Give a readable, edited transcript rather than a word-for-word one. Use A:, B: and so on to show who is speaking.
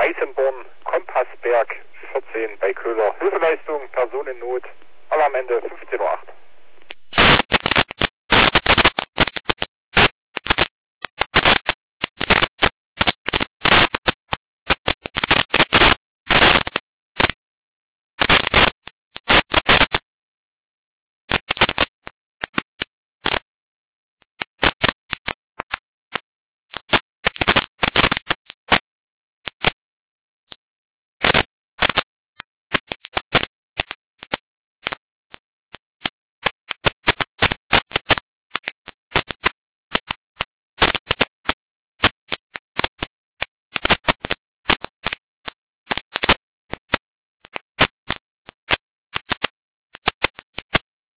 A: Weißenborn, Kompassberg 14 bei Köhler. Hilfeleistung, Personennot, Alarmende 15:08 Uhr.